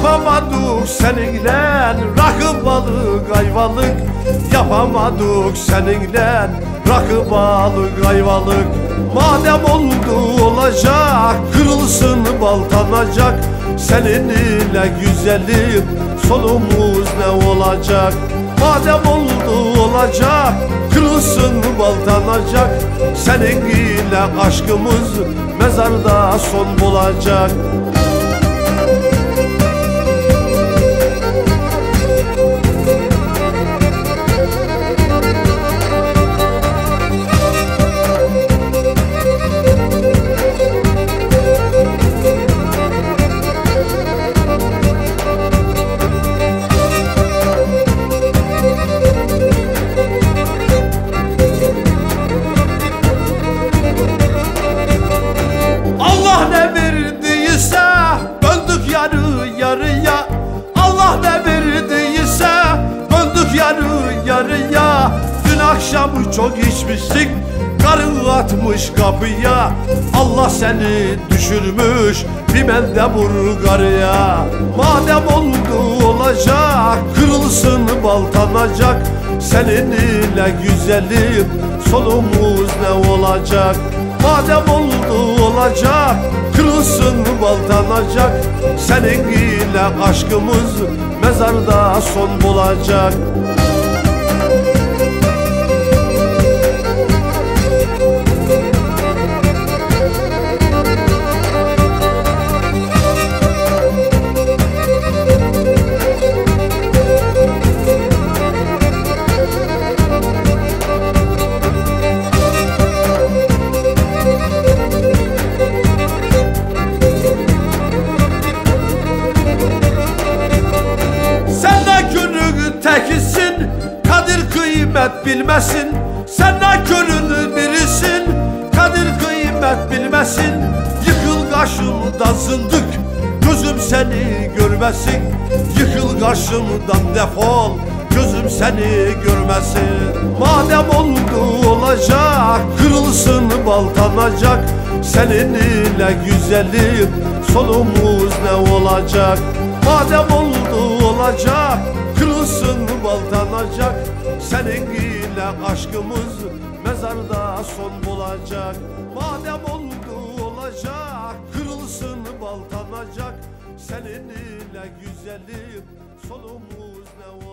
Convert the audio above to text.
Yapamadık seninle rakı balık ayvalık. Yapamadık seninle rakı balık ayvalık. Madem oldu olacak, kırılsın baltanacak. Seninle güzelim sonumuz ne olacak? Madem oldu olacak, kırılsın baltanacak. Seninle aşkımız mezarda son bulacak. Yarıya Allah ne verdiyse böldük yarıya. Dün akşam çok içmişsin, karın atmış kapıya. Allah seni düşürmüş, bir ben de vur karıya. Madem oldu olacak, kırılsın baltanacak. Seninle güzelim sonumuz ne olacak? Madem oldu olacak, kırılsın baltanacak. Seninle aşkımız mezarda son bulacak. Tekisin, kadir kıymet bilmesin. Sen nankörün birisin, kadir kıymet bilmesin. Yıkıl karşımdan zındık, gözüm seni görmesin. Yıkıl karşımdan defol, gözüm seni görmesin. Madem oldu olacak, kırılsın baltanacak. Seninle güzelim sonumuz ne olacak? Madem oldu olacak, kırılsın baltanacak. Seninle aşkımız mezarda son bulacak. Madem oldu olacak, kırılsın baltanacak. Seninle güzelim sonumuz ne olacak?